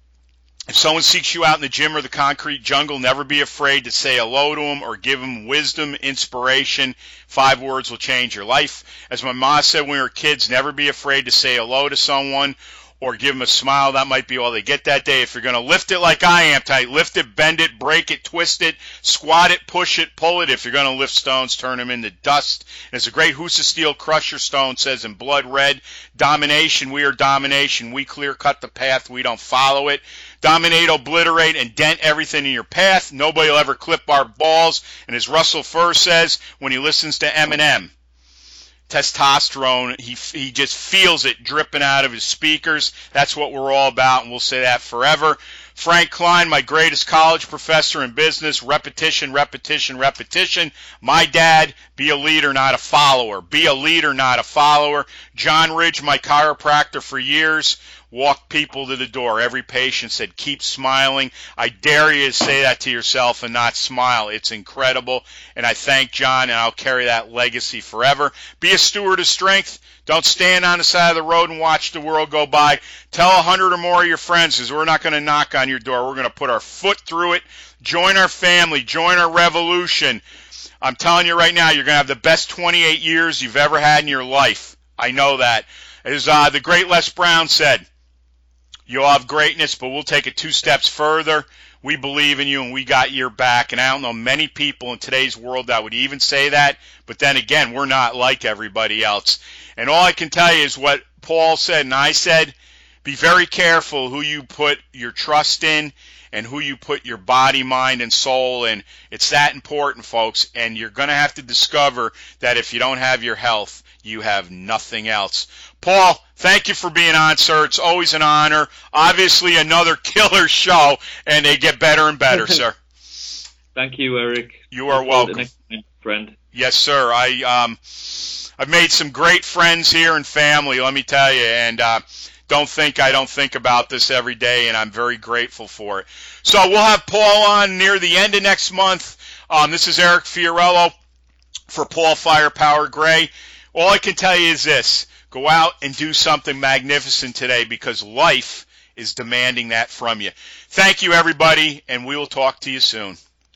if someone seeks you out in the gym or the concrete jungle, never be afraid to say hello to them or give them wisdom, inspiration. Five words will change your life. As my mom said when we were kids, never be afraid to say hello to someone or give them a smile. That might be all they get that day. If you're going to lift it like I am tonight, lift it, bend it, break it, twist it, squat it, push it, pull it. If you're going to lift stones, turn them into dust. And as the great Husa Steel Crusher Stone says in blood red, domination, we are domination. We clear cut the path, we don't follow it. Dominate, obliterate, and dent everything in your path. Nobody will ever clip our balls. And as Russell Furr says when he listens to Eminem, testosterone, he he just feels it dripping out of his speakers. That's what we're all about, and we'll say that forever. Frank Klein, my greatest college professor in business, repetition, repetition, repetition. My dad, be a leader, not a follower. Be a leader, not a follower. John Ridge, my chiropractor for years, walked people to the door. Every patient said, keep smiling. I dare you to say that to yourself and not smile. It's incredible. And I thank John, and I'll carry that legacy forever. Be a steward of strength. Don't stand on the side of the road and watch the world go by. Tell a hundred or more of your friends, because we're not going to knock on your door. We're going to put our foot through it. Join our family. Join our revolution. I'm telling you right now, you're going to have the best twenty-eight years you've ever had in your life. I know that. As uh, the great Les Brown said, you'll have greatness, but we'll take it two steps further. We believe in you, and we got your back. And I don't know many people in today's world that would even say that. But then again, we're not like everybody else. And all I can tell you is what Paul said and I said. Be very careful who you put your trust in and who you put your body, mind, and soul in. It's that important, folks. And you're going to have to discover that if you don't have your health, you have nothing else. Paul, thank you for being on, sir. It's always an honor. Obviously, another killer show, and they get better and better, sir. Thank you, Eric. You are welcome. Next time, friend. Yes, sir. I, um, I've made some great friends here and family, let me tell you, and uh, don't think I don't think about this every day, and I'm very grateful for it. So we'll have Paul on near the end of next month. Um, this is Eric Fiorello for Paul Firepower Gray. All I can tell you is this. Go out and do something magnificent today, because life is demanding that from you. Thank you, everybody, and we will talk to you soon.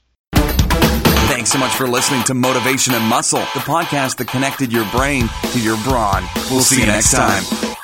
Thanks so much for listening to Motivation and Muscle, the podcast that connected your brain to your brawn. We'll see you next time.